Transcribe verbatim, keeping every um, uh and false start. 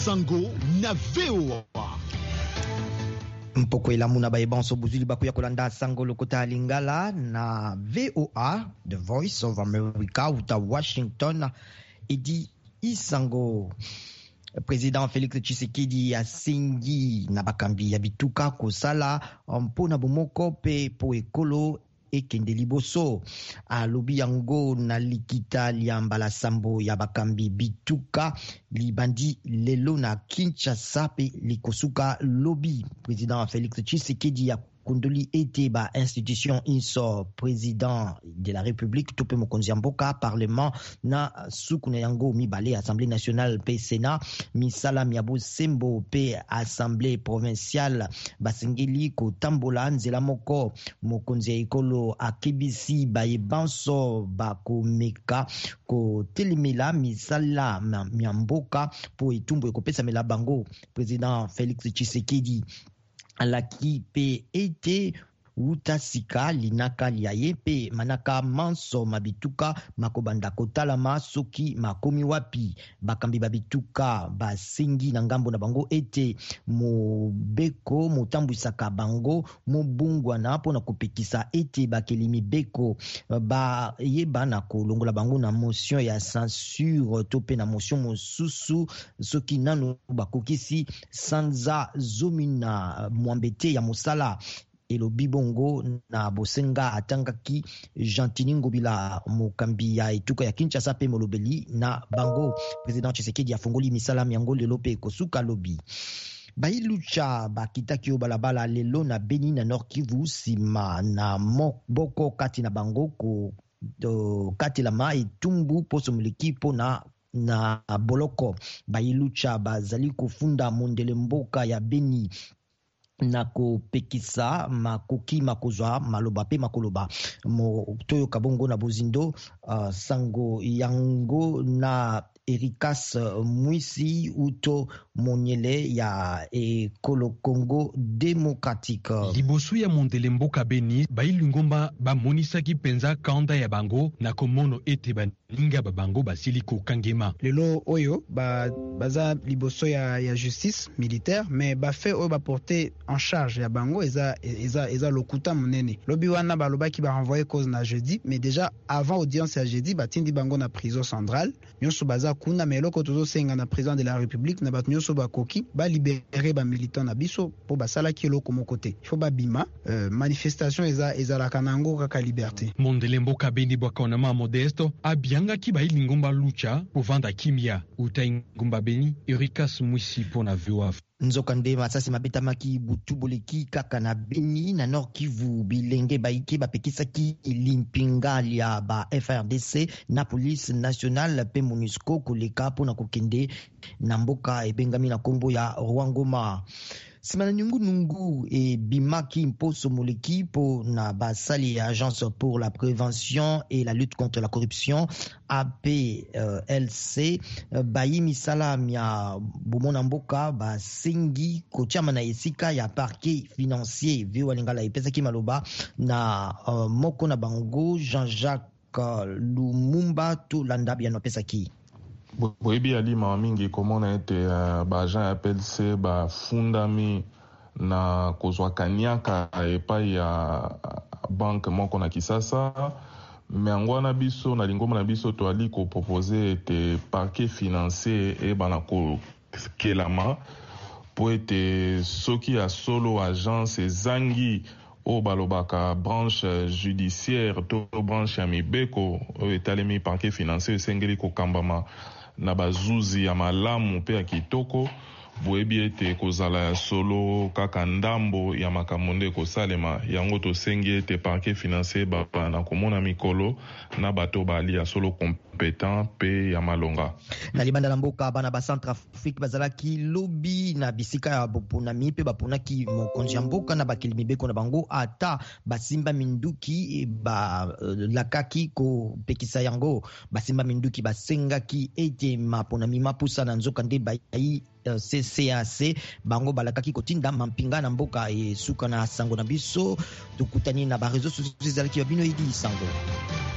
Sango na V O A. Mpoko elamu na bayebanso buzuli bakuya kolanda Sango lokota lingala na V O A, The Voice of America, uta Washington, edi isango. Président Félix Tshisekedi asengi na bakambi ya bituka kosala mpona bomoko pe po ekolo ekende liboso. Alobi yango na likita lia mbala sambo ya bakambi bituka libandi lelo na Kinshasa pe likosuka lobi. Président Félix Tshisekedi ya kundoli ete ba institution inso président de la République tope mokonzi mboka parlement na sukuna yango mibale Assemblée nationale pe Sénat misala miabo sembo pe Assemblée provinciale basengeli ko tambola nzela moko mokonzi ekolo akebisi bayebanso bakomeka ko telimela misala miamboka po etumbo ekopesa mela bango. Président Félix Tshisekedi alaki pe ete utasika linaka liaye pe manaka manso mabituka makobanda kotalama soki makomi wapi. Bakambi babituka basengi na ngambo na bango ete mobeko motambwisaka bango mobungwana mpona kopekisa ete bakeli mibeko ba yeba na kolongola bango na motion ya censure to pe na motion mosusu soki nano bakokisi sanza zomina mwambete ya mosala. Elobi bongo na bosenga atangaki Jantini Ngobila mokambi ya etuka ya Kinshasa pe molobeli na bango. Président Tshisekedi afongoli misala miango lelo pe kosuka lobi. Bailucha bakitaki o balabala lelo na Beni na Nord Kivu sima na moboko kati na bango ko do kati la mai tumbu poso muliki pona na boloko. Bailucha bazali kufunda mondele mboka ya Beni na kopekisa makoki makozwa maloba pe makoloba mo toyo kabongo na bozindo. Uh, sango yango na Erikas Mwisi uto monyele ya ekolo Congo démocratique. Liboso ya mondele mboka Beni bailungomba bamonisaki penza kanda ya bango na komono ete baninga babango basili kokangema. Lelo oyo ba baza liboso ya, ya justice militaire mais ba fait oyo ba porter en charge ya bango eza eza eza lokuta monene. Lobi wana balobaki ba renvoyer cause na jeudi mais déjà avant audience ya jeudi batindi bango na prison centrale. Nyonso baza kuna meloko tozo senga na président de la République na bat nyonso bakoki ba libérer ba militant na biso po basala ki eloko moko te. Il faut ba bima euh, manifestation eza eza kanango kaka liberté. Mondele mboka Beni bwakonama Modesto abianga ki ba ilingomba lucha povanda kimia utaingomba Beni Erikas Mwisi pona V O A. Nzoka nde masasi mabetamaki butu boleki kaka na Beni na Nord Kivu bilenge baike bapekisaki limpingali ya ba F R D C na police nationale pe MONUSCO koleka pona kokende na mboka ebengami na kombo ya Rwangoma. Simana nungu nungu e bimaki mposo moleki po na basali ya Agence pour la prévention et la lutte contre la corruption A P L C bayi misala mia bomona mboka basengi kotiama na esika ya parquet financier vio lingala ipesaki maloba na uh, moko na bango Jean-Jacques Lumumba to landabi ya nopesaki. Boyebi alima mingi komona ete uh, ba agent ya P L C ba fundami na kozwa kaniaka epai ya banke moko na Kisasa. Me yango wana biso na lingoma na biso toali ko proposer ete parquet financier e bana ko kelama po ete soki ya solo agence ezangi o balobaka branche judiciaire to branche ya mibeko o etalemi parquet financier esengeli kokambama na bazuzi ya malamu pe ya kitoko. Boyebi ete kozala ya solo kaka ndambo ya makambo nde kosalema yango tosengi ete parquet financier bapa na komona mikolo na bato bali ya solo compétent pe ya malonga. Na libanda na mboka bana ba Centrafrique bazalaki lobi na bisika ya boponami pe baponaki mokonzi ya mboka na bakeli mibeko na bango ata basimba minduki ba lakaki ko pekisa yango. Basimba minduki basengaki ete maponami mapusa na nzoka nde bayi C C A C bango balakaki kotinda mampinga na mboka e suka na sango na biso tukutani na ba réseaux sociaux ezalaki bino idi sango.